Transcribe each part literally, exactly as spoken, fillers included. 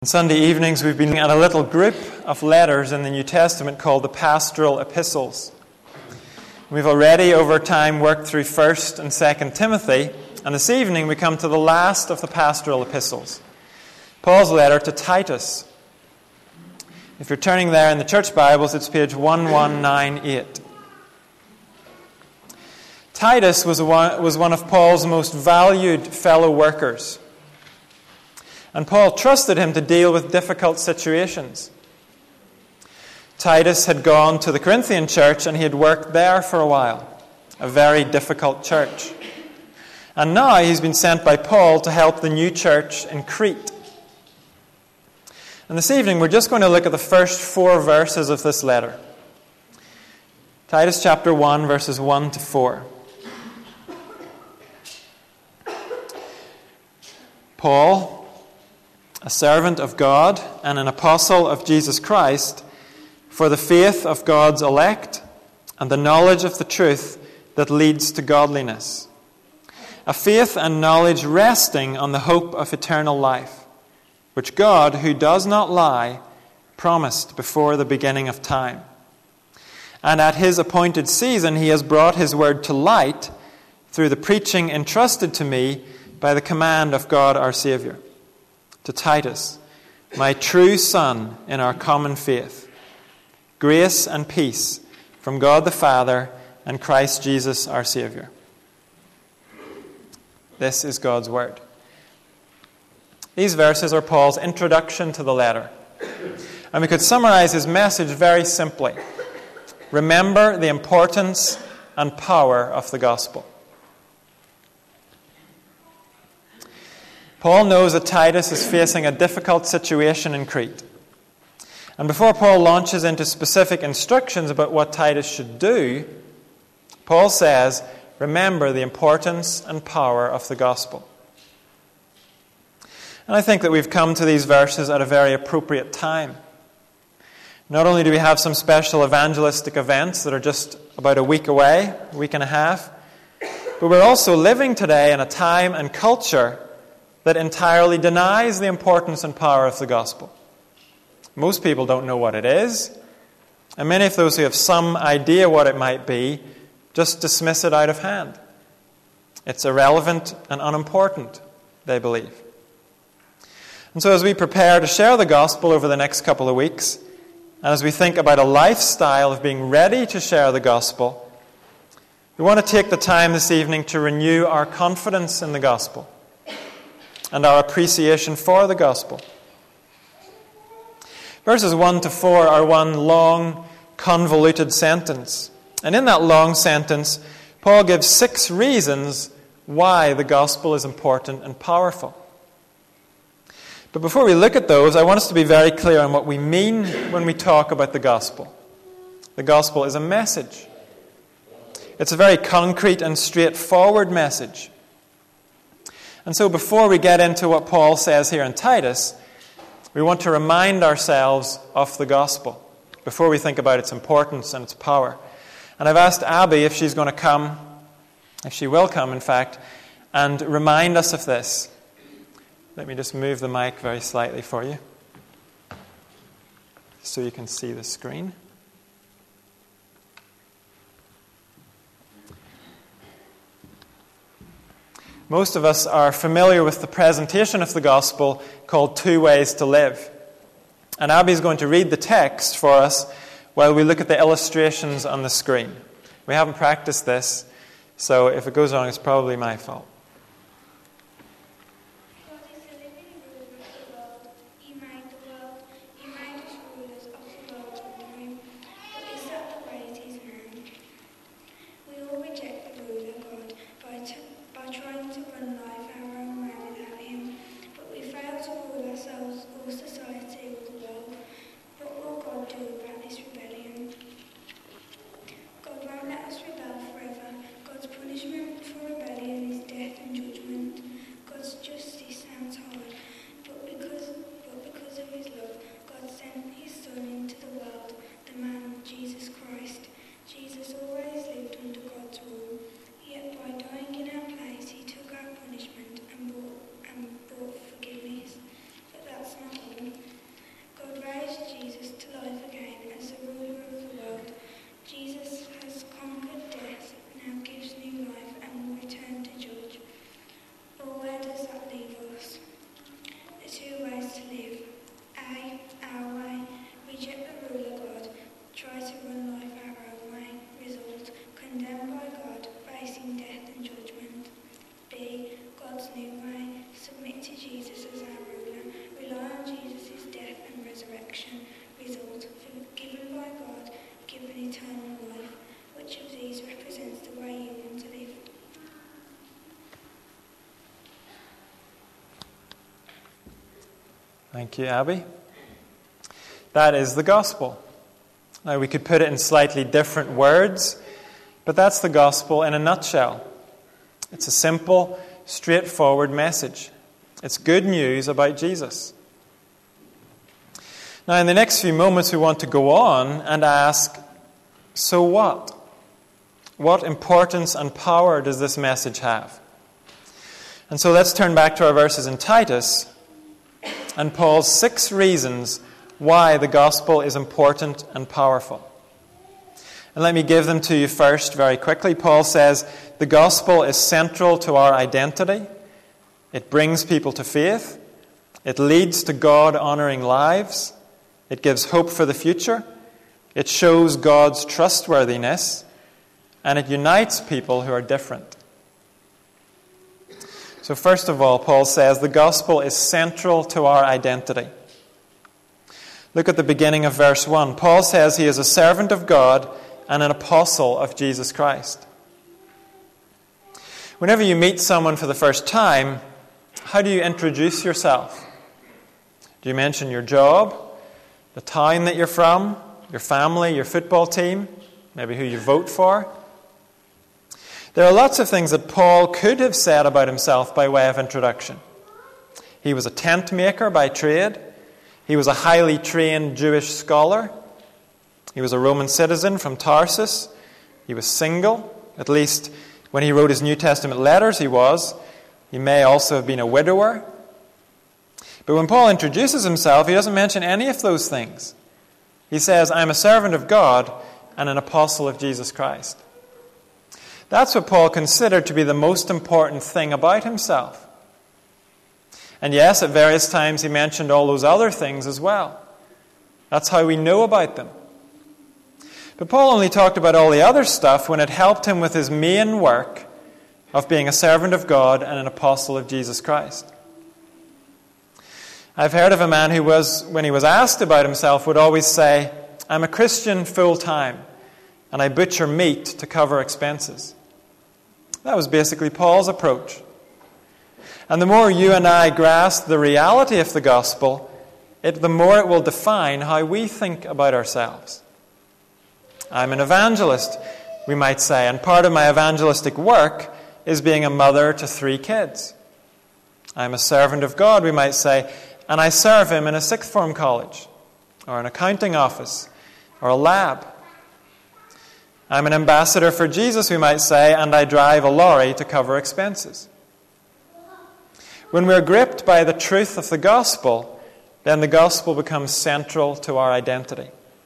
On Sunday evenings, we've been looking at a little group of letters in the New Testament called the Pastoral Epistles. We've already, over time, worked through First and Second Timothy, and this evening we come to the last of the Pastoral Epistles, Paul's letter to Titus. If you're turning there in the church Bibles, it's page eleven ninety-eight. Titus was one, was one of Paul's most valued fellow workers. And Paul trusted him to deal with difficult situations. Titus had gone to the Corinthian church and he had worked there for a while, a very difficult church. And now he's been sent by Paul to help the new church in Crete. And this evening we're just going to look at the first four verses of this letter. Titus chapter one, verses one to four. Paul, a servant of God and an apostle of Jesus Christ, for the faith of God's elect and the knowledge of the truth that leads to godliness. A faith and knowledge resting on the hope of eternal life, which God, who does not lie, promised before the beginning of time. And at his appointed season he has brought his word to light through the preaching entrusted to me by the command of God our Saviour. To Titus, my true son in our common faith, grace and peace from God the Father and Christ Jesus our Saviour. This is God's word. These verses are Paul's introduction to the letter. And we could summarize his message very simply. Remember the importance and power of the gospel. Paul knows that Titus is facing a difficult situation in Crete. And before Paul launches into specific instructions about what Titus should do, Paul says, remember the importance and power of the gospel. And I think that we've come to these verses at a very appropriate time. Not only do we have some special evangelistic events that are just about a week away, a week and a half, but we're also living today in a time and culture that entirely denies the importance and power of the gospel. Most people don't know what it is, and many of those who have some idea what it might be just dismiss it out of hand. It's irrelevant and unimportant, they believe. And so as we prepare to share the gospel over the next couple of weeks, and as we think about a lifestyle of being ready to share the gospel, we want to take the time this evening to renew our confidence in the gospel and our appreciation for the gospel. Verses one to four are one long, convoluted sentence. And in that long sentence, Paul gives six reasons why the gospel is important and powerful. But before we look at those, I want us to be very clear on what we mean when we talk about the gospel. The gospel is a message. It's a very concrete and straightforward message. And so before we get into what Paul says here in Titus, we want to remind ourselves of the gospel before we think about its importance and its power. And I've asked Abby if she's going to come, if she will come, in fact, and remind us of this. Let me just move the mic very slightly for you so you can see the screen. Most of us are familiar with the presentation of the gospel called Two Ways to Live. And Abby's going to read the text for us while we look at the illustrations on the screen. We haven't practiced this, so if it goes wrong, it's probably my fault. God won't let us rebel forever. God's punishment for rebellion is death. Thank you, Abby. That is the gospel. Now, we could put it in slightly different words, but that's the gospel in a nutshell. It's a simple, straightforward message. It's good news about Jesus. Now, in the next few moments, we want to go on and ask, so what? What importance and power does this message have? And so let's turn back to our verses in Titus and Paul's six reasons why the gospel is important and powerful. And let me give them to you first very quickly. Paul says the gospel is central to our identity. It brings people to faith. It leads to God-honoring lives. It gives hope for the future. It shows God's trustworthiness. And it unites people who are different. So first of all, Paul says the gospel is central to our identity. Look at the beginning of verse one. Paul says he is a servant of God and an apostle of Jesus Christ. Whenever you meet someone for the first time, how do you introduce yourself? Do you mention your job, the town that you're from, your family, your football team, maybe who you vote for? There are lots of things that Paul could have said about himself by way of introduction. He was a tent maker by trade. He was a highly trained Jewish scholar. He was a Roman citizen from Tarsus. He was single, at least when he wrote his New Testament letters he was. He may also have been a widower. But when Paul introduces himself, he doesn't mention any of those things. He says, I'm a servant of God and an apostle of Jesus Christ. That's what Paul considered to be the most important thing about himself. And yes, at various times he mentioned all those other things as well. That's how we know about them. But Paul only talked about all the other stuff when it helped him with his main work of being a servant of God and an apostle of Jesus Christ. I've heard of a man who was, when he was asked about himself, would always say, I'm a Christian full-time, and I butcher meat to cover expenses. That was basically Paul's approach. And the more you and I grasp the reality of the gospel, it, the more it will define how we think about ourselves. I'm an evangelist, we might say, and part of my evangelistic work is being a mother to three kids. I'm a servant of God, we might say, and I serve him in a sixth form college, or an accounting office, or a lab. I'm an ambassador for Jesus, we might say, and I drive a lorry to cover expenses. When we're gripped by the truth of the gospel, then the gospel becomes central to our identity.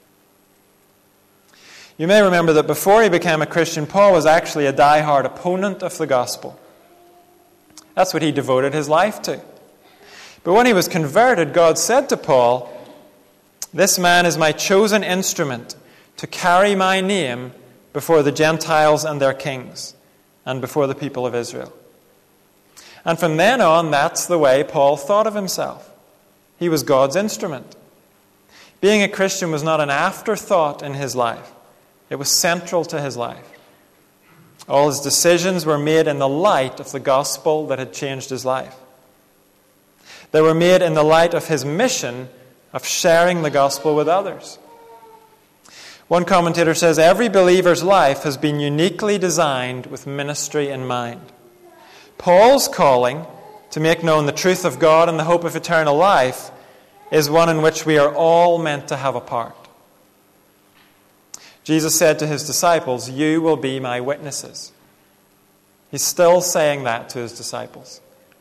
You may remember that before he became a Christian, Paul was actually a die-hard opponent of the gospel. That's what he devoted his life to. But when he was converted, God said to Paul, this man is my chosen instrument to carry my name before the Gentiles and their kings, and before the people of Israel. And from then on, that's the way Paul thought of himself. He was God's instrument. Being a Christian was not an afterthought in his life. It was central to his life. All his decisions were made in the light of the gospel that had changed his life. They were made in the light of his mission of sharing the gospel with others. One commentator says, every believer's life has been uniquely designed with ministry in mind. Paul's calling to make known the truth of God and the hope of eternal life is one in which we are all meant to have a part. Jesus said to his disciples, you will be my witnesses. He's still saying that to his disciples.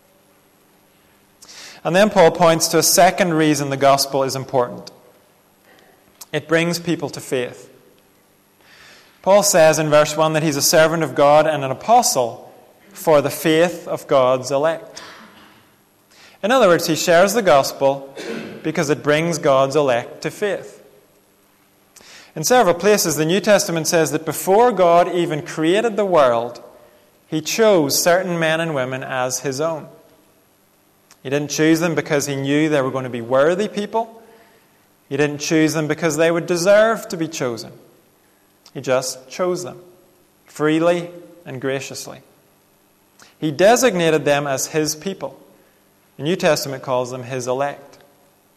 And then Paul points to a second reason the gospel is important. It brings people to faith. Paul says in verse one that he's a servant of God and an apostle for the faith of God's elect. In other words, he shares the gospel because it brings God's elect to faith. In several places, the New Testament says that before God even created the world, he chose certain men and women as his own. He didn't choose them because he knew they were going to be worthy people. He didn't choose them because they would deserve to be chosen. He just chose them freely and graciously. He designated them as his people. The New Testament calls them his elect.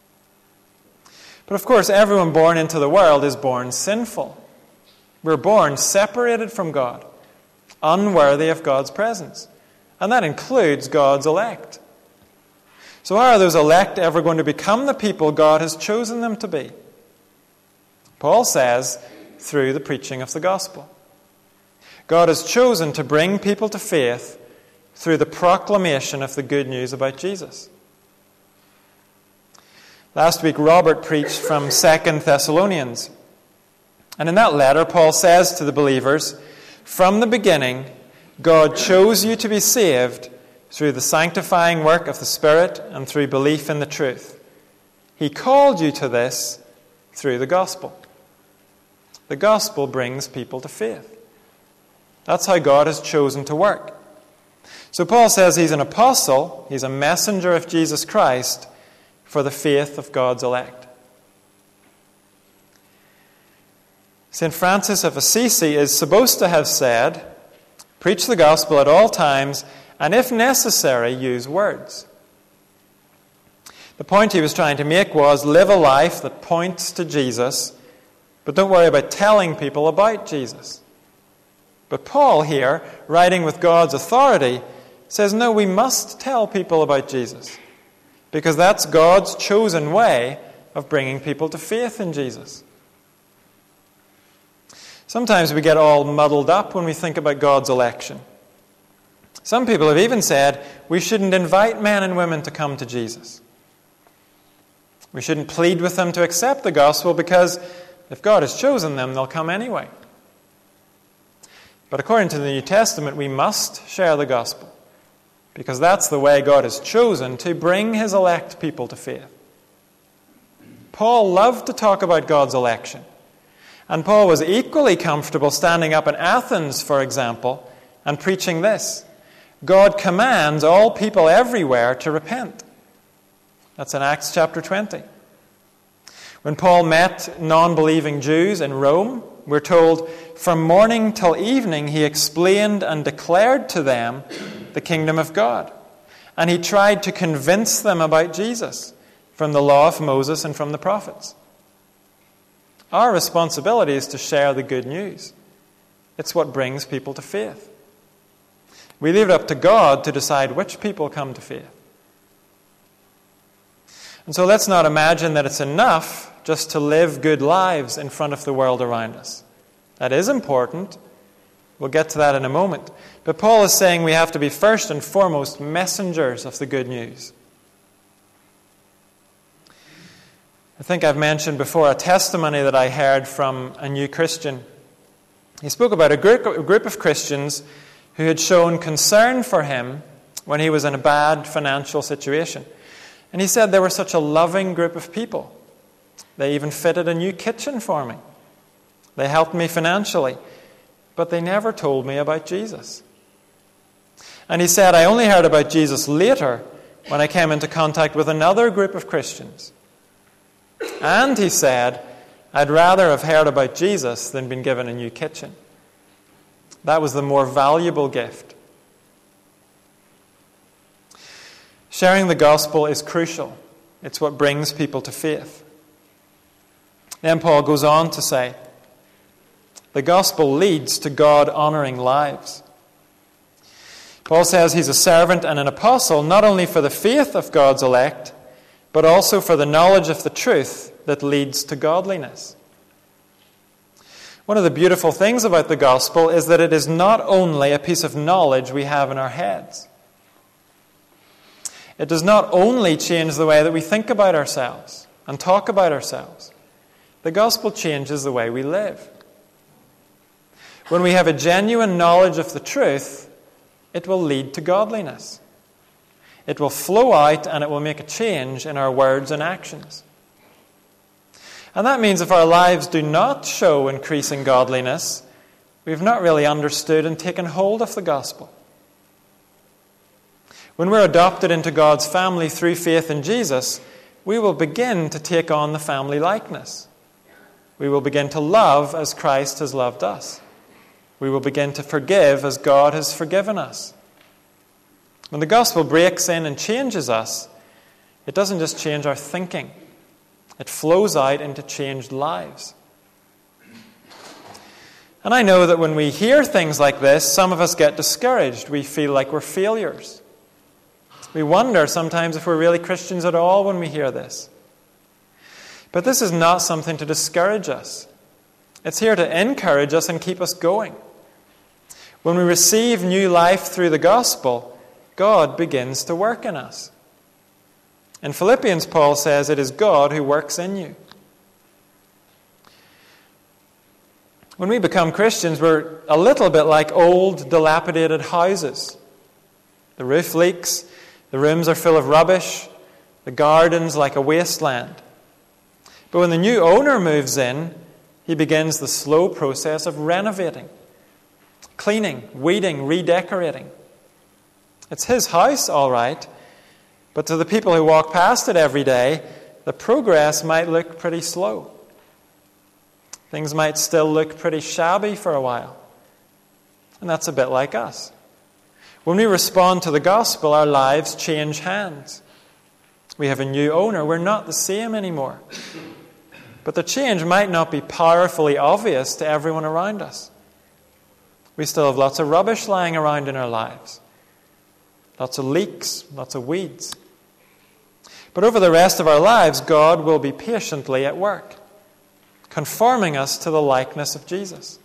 But of course, everyone born into the world is born sinful. We're born separated from God, unworthy of God's presence. And that includes God's elect. So how are those elect ever going to become the people God has chosen them to be? Paul says, through the preaching of the gospel. God has chosen to bring people to faith through the proclamation of the good news about Jesus. Last week, Robert preached from Second Thessalonians. And in that letter, Paul says to the believers, from the beginning, God chose you to be saved through the sanctifying work of the Spirit and through belief in the truth. He called you to this through the gospel. The gospel brings people to faith. That's how God has chosen to work. So Paul says he's an apostle, he's a messenger of Jesus Christ for the faith of God's elect. Saint Francis of Assisi is supposed to have said, preach the gospel at all times, and if necessary, use words. The point he was trying to make was, live a life that points to Jesus, but don't worry about telling people about Jesus. But Paul here, writing with God's authority, says, no, we must tell people about Jesus, because that's God's chosen way of bringing people to faith in Jesus. Sometimes we get all muddled up when we think about God's election. Some people have even said we shouldn't invite men and women to come to Jesus. We shouldn't plead with them to accept the gospel because if God has chosen them, they'll come anyway. But according to the New Testament, we must share the gospel because that's the way God has chosen to bring his elect people to faith. Paul loved to talk about God's election. And Paul was equally comfortable standing up in Athens, for example, and preaching this. God commands all people everywhere to repent. That's in Acts chapter twenty. When Paul met non-believing Jews in Rome, we're told, from morning till evening he explained and declared to them the kingdom of God. And he tried to convince them about Jesus from the law of Moses and from the prophets. Our responsibility is to share the good news. It's what brings people to faith. We leave it up to God to decide which people come to faith. And so let's not imagine that it's enough just to live good lives in front of the world around us. That is important. We'll get to that in a moment. But Paul is saying we have to be first and foremost messengers of the good news. I think I've mentioned before a testimony that I heard from a new Christian. He spoke about a group, a group of Christians who had shown concern for him when he was in a bad financial situation. And he said they were such a loving group of people. They even fitted a new kitchen for me. They helped me financially. But they never told me about Jesus. And he said, I only heard about Jesus later when I came into contact with another group of Christians. And he said, I'd rather have heard about Jesus than been given a new kitchen. That was the more valuable gift. Sharing the gospel is crucial. It's what brings people to faith. Then Paul goes on to say, the gospel leads to God-honoring lives. Paul says he's a servant and an apostle not only for the faith of God's elect, but also for the knowledge of the truth that leads to godliness. One of the beautiful things about the gospel is that it is not only a piece of knowledge we have in our heads. It does not only change the way that we think about ourselves and talk about ourselves. The gospel changes the way we live. When we have a genuine knowledge of the truth, it will lead to godliness. It will flow out and it will make a change in our words and actions. And that means if our lives do not show increasing godliness, we've not really understood and taken hold of the gospel. When we're adopted into God's family through faith in Jesus, we will begin to take on the family likeness. We will begin to love as Christ has loved us. We will begin to forgive as God has forgiven us. When the gospel breaks in and changes us, it doesn't just change our thinking. It flows out into changed lives. And I know that when we hear things like this, some of us get discouraged. We feel like we're failures. We wonder sometimes if we're really Christians at all when we hear this. But this is not something to discourage us. It's here to encourage us and keep us going. When we receive new life through the gospel, God begins to work in us. In Philippians, Paul says, it is God who works in you. When we become Christians, we're a little bit like old, dilapidated houses. The roof leaks, the rooms are full of rubbish, the garden's like a wasteland. But when the new owner moves in, he begins the slow process of renovating, cleaning, weeding, redecorating. It's his house, all right, but to the people who walk past it every day, the progress might look pretty slow. Things might still look pretty shabby for a while. And that's a bit like us. When we respond to the gospel, our lives change hands. We have a new owner. We're not the same anymore. But the change might not be powerfully obvious to everyone around us. We still have lots of rubbish lying around in our lives. Lots of leaks, lots of weeds. But over the rest of our lives, God will be patiently at work, conforming us to the likeness of Jesus.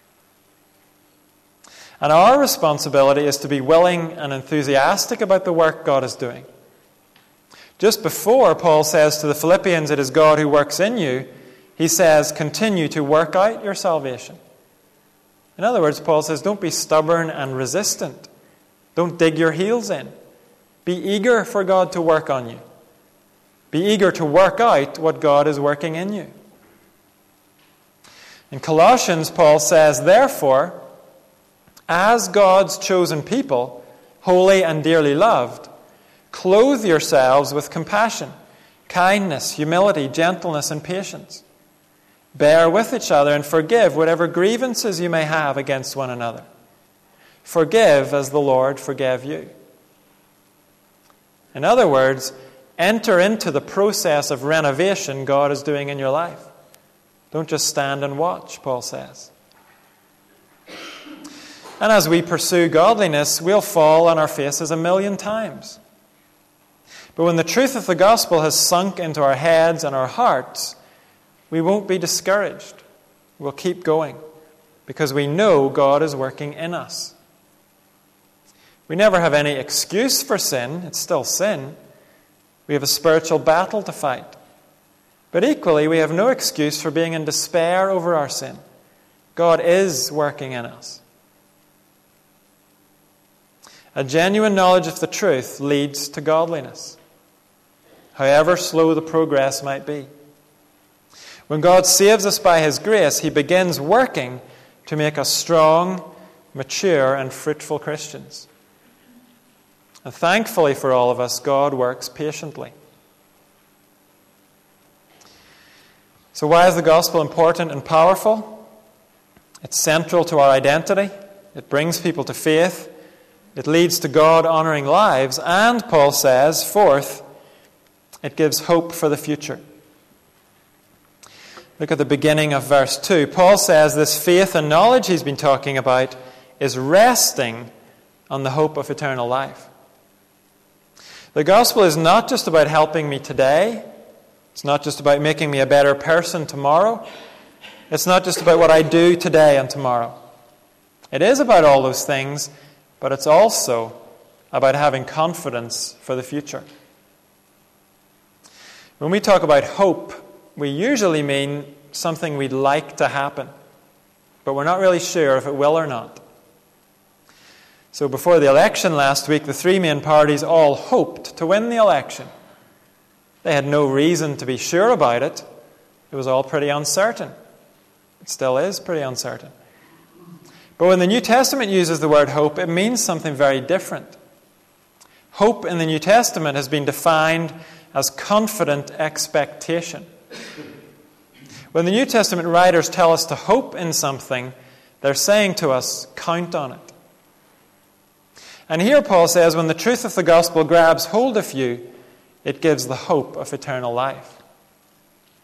And our responsibility is to be willing and enthusiastic about the work God is doing. Just before Paul says to the Philippians, it is God who works in you, he says, continue to work out your salvation. In other words, Paul says, don't be stubborn and resistant. Don't dig your heels in. Be eager for God to work on you. Be eager to work out what God is working in you. In Colossians, Paul says, therefore, as God's chosen people, holy and dearly loved, clothe yourselves with compassion, kindness, humility, gentleness, and patience. Bear with each other and forgive whatever grievances you may have against one another. Forgive as the Lord forgave you. In other words, enter into the process of renovation God is doing in your life. Don't just stand and watch, Paul says. And as we pursue godliness, we'll fall on our faces a million times. But when the truth of the gospel has sunk into our heads and our hearts, we won't be discouraged. We'll keep going because we know God is working in us. We never have any excuse for sin. It's still sin. We have a spiritual battle to fight. But equally, we have no excuse for being in despair over our sin. God is working in us. A genuine knowledge of the truth leads to godliness, however slow the progress might be. When God saves us by His grace, He begins working to make us strong, mature, and fruitful Christians. And thankfully for all of us, God works patiently. So why is the gospel important and powerful? It's central to our identity. It brings people to faith. It leads to God-honoring lives. And, Paul says, fourth, it gives hope for the future. Look at the beginning of verse two. Paul says this faith and knowledge he's been talking about is resting on the hope of eternal life. The gospel is not just about helping me today. It's not just about making me a better person tomorrow. It's not just about what I do today and tomorrow. It is about all those things, but it's also about having confidence for the future. When we talk about hope, we usually mean something we'd like to happen, but we're not really sure if it will or not. So before the election last week, the three main parties all hoped to win the election. They had no reason to be sure about it. It was all pretty uncertain. It still is pretty uncertain. But when the New Testament uses the word hope, it means something very different. Hope in the New Testament has been defined as confident expectation. When the New Testament writers tell us to hope in something, they're saying to us, count on it. And here Paul says, when the truth of the gospel grabs hold of you, it gives the hope of eternal life.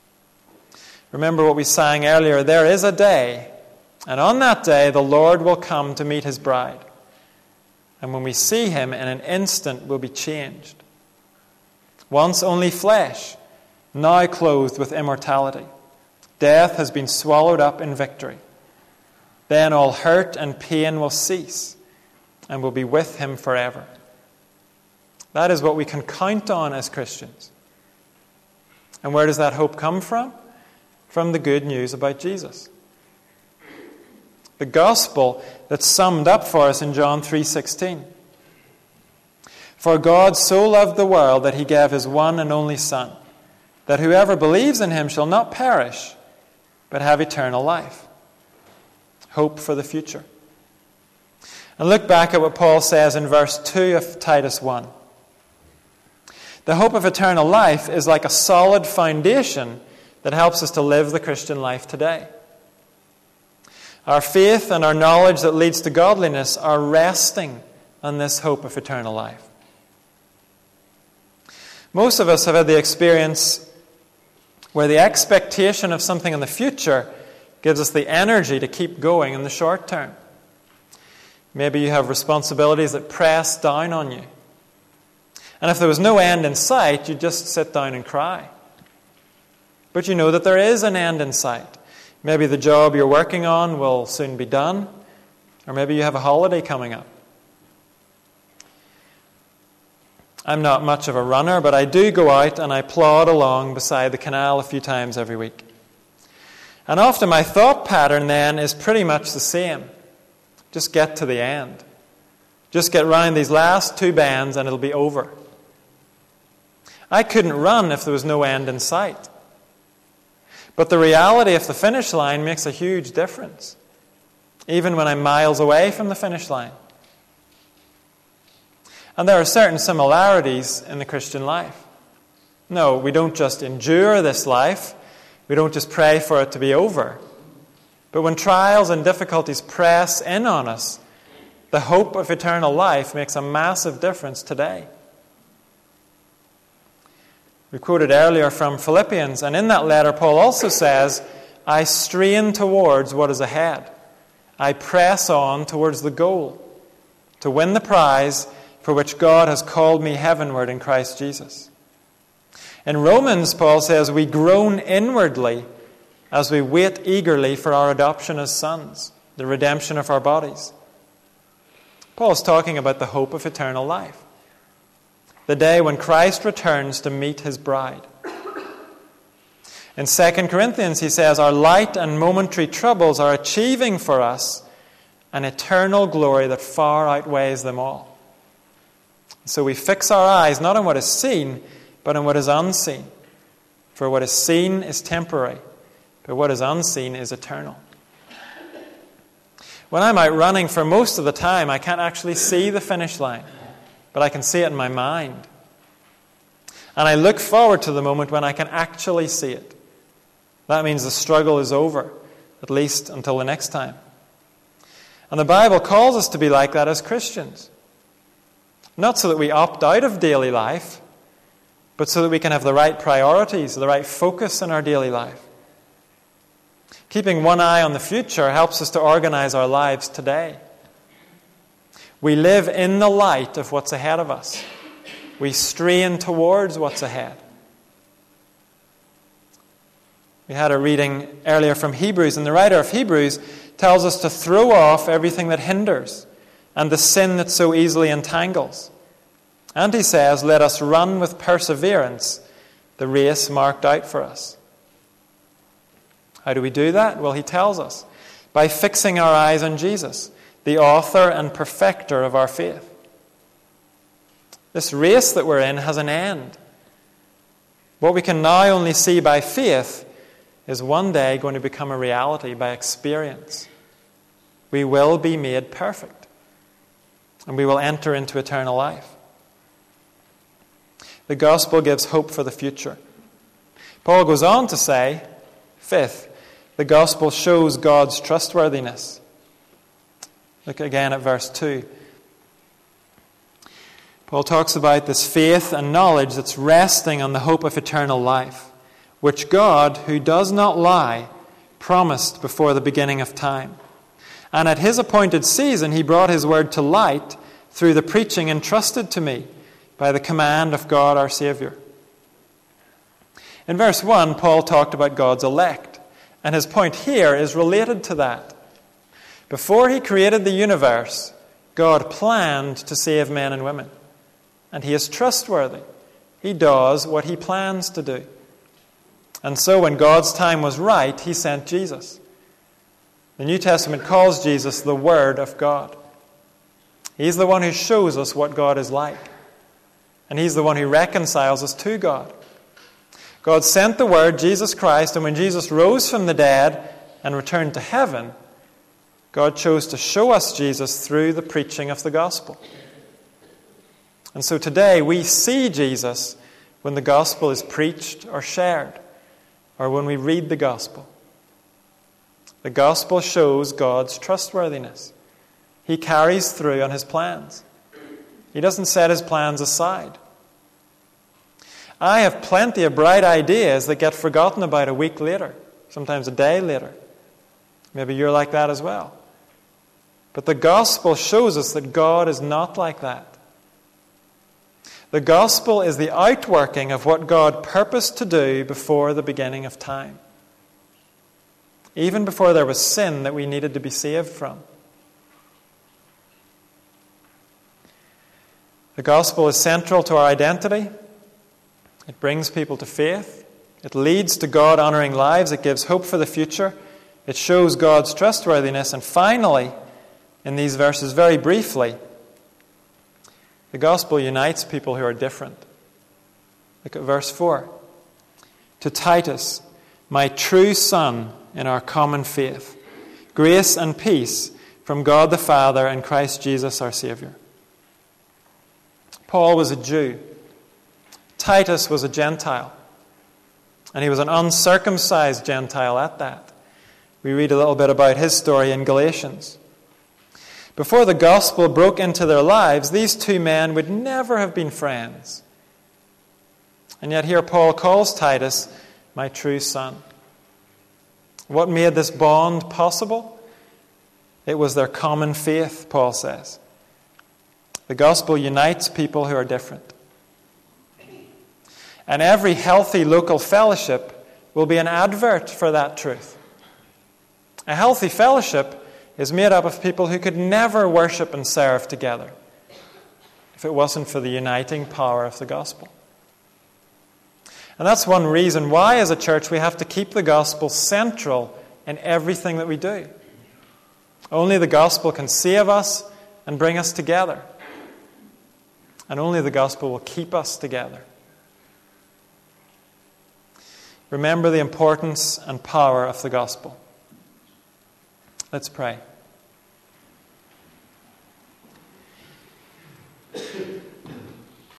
Remember what we sang earlier, there is a day, and on that day the Lord will come to meet his bride. And when we see him, in an instant we'll be changed. Once only flesh, now clothed with immortality. Death has been swallowed up in victory. Then all hurt and pain will cease, and we'll be with him forever. That is what we can count on as Christians. And where does that hope come from? From the good news about Jesus. The gospel that's summed up for us in John three sixteen. For God so loved the world that he gave his one and only Son, that whoever believes in him shall not perish, but have eternal life. Hope for the future. And look back at what Paul says in verse two of Titus one. The hope of eternal life is like a solid foundation that helps us to live the Christian life today. Our faith and our knowledge that leads to godliness are resting on this hope of eternal life. Most of us have had the experience where the expectation of something in the future gives us the energy to keep going in the short term. Maybe you have responsibilities that press down on you. And if there was no end in sight, you'd just sit down and cry. But you know that there is an end in sight. Maybe the job you're working on will soon be done, or maybe you have a holiday coming up. I'm not much of a runner, but I do go out and I plod along beside the canal a few times every week. And often my thought pattern then is pretty much the same. Just get to the end. Just get round these last two bends and it'll be over. I couldn't run if there was no end in sight. But the reality of the finish line makes a huge difference, even when I'm miles away from the finish line. And there are certain similarities in the Christian life. No, we don't just endure this life. We don't just pray for it to be over. But when trials and difficulties press in on us, the hope of eternal life makes a massive difference today. We quoted earlier from Philippians, and in that letter Paul also says, I strain towards what is ahead. I press on towards the goal, to win the prize for which God has called me heavenward in Christ Jesus. In Romans, Paul says, we groan inwardly as we wait eagerly for our adoption as sons, the redemption of our bodies. Paul is talking about the hope of eternal life, the day when Christ returns to meet his bride. In Second Corinthians, he says, our light and momentary troubles are achieving for us an eternal glory that far outweighs them all. So we fix our eyes not on what is seen, but on what is unseen. For what is seen is temporary, but what is unseen is eternal. When I'm out running, for most of the time, I can't actually see the finish line, but I can see it in my mind. And I look forward to the moment when I can actually see it. That means the struggle is over, at least until the next time. And the Bible calls us to be like that as Christians. Not so that we opt out of daily life, but so that we can have the right priorities, the right focus in our daily life. Keeping one eye on the future helps us to organize our lives today. We live in the light of what's ahead of us. We strain towards what's ahead. We had a reading earlier from Hebrews, and the writer of Hebrews tells us to throw off everything that hinders and the sin that so easily entangles. And he says, let us run with perseverance the race marked out for us. How do we do that? Well, he tells us, by fixing our eyes on Jesus, the author and perfecter of our faith. This race that we're in has an end. What we can now only see by faith is one day going to become a reality by experience. We will be made perfect, and we will enter into eternal life. The gospel gives hope for the future. Paul goes on to say, fifth, the gospel shows God's trustworthiness. Look again at verse two. Paul talks about this faith and knowledge that's resting on the hope of eternal life. which God, who does not lie, promised before the beginning of time. And at his appointed season he brought his word to light through the preaching entrusted to me by the command of God our Savior. In verse one, Paul talked about God's elect, and his point here is related to that. Before he created the universe, God planned to save men and women, and he is trustworthy. He does what he plans to do. And so when God's time was right, he sent Jesus. The New Testament calls Jesus the Word of God. He's the one who shows us what God is like. And he's the one who reconciles us to God. God sent the Word, Jesus Christ, and when Jesus rose from the dead and returned to heaven, God chose to show us Jesus through the preaching of the gospel. And so today we see Jesus when the gospel is preached or shared, or when we read the gospel. The gospel shows God's trustworthiness. He carries through on his plans. He doesn't set his plans aside. I have plenty of bright ideas that get forgotten about a week later, sometimes a day later. Maybe you're like that as well. But the gospel shows us that God is not like that. The gospel is the outworking of what God purposed to do before the beginning of time. Even before there was sin that we needed to be saved from. The gospel is central to our identity. It brings people to faith. It leads to God-honoring lives. It gives hope for the future. It shows God's trustworthiness. And finally, in these verses, very briefly, the gospel unites people who are different. Look at verse four. To Titus, my true son in our common faith, grace and peace from God the Father and Christ Jesus our Savior. Paul was a Jew. Titus was a Gentile. And he was an uncircumcised Gentile at that. We read a little bit about his story in Galatians. Before the gospel broke into their lives, these two men would never have been friends. And yet here Paul calls Titus my true son. What made this bond possible? It was their common faith, Paul says. The gospel unites people who are different. And every healthy local fellowship will be an advert for that truth. A healthy fellowship is made up of people who could never worship and serve together if it wasn't for the uniting power of the gospel. And that's one reason why, as a church, we have to keep the gospel central in everything that we do. Only the gospel can save us and bring us together. And only the gospel will keep us together. Remember the importance and power of the gospel. Let's pray.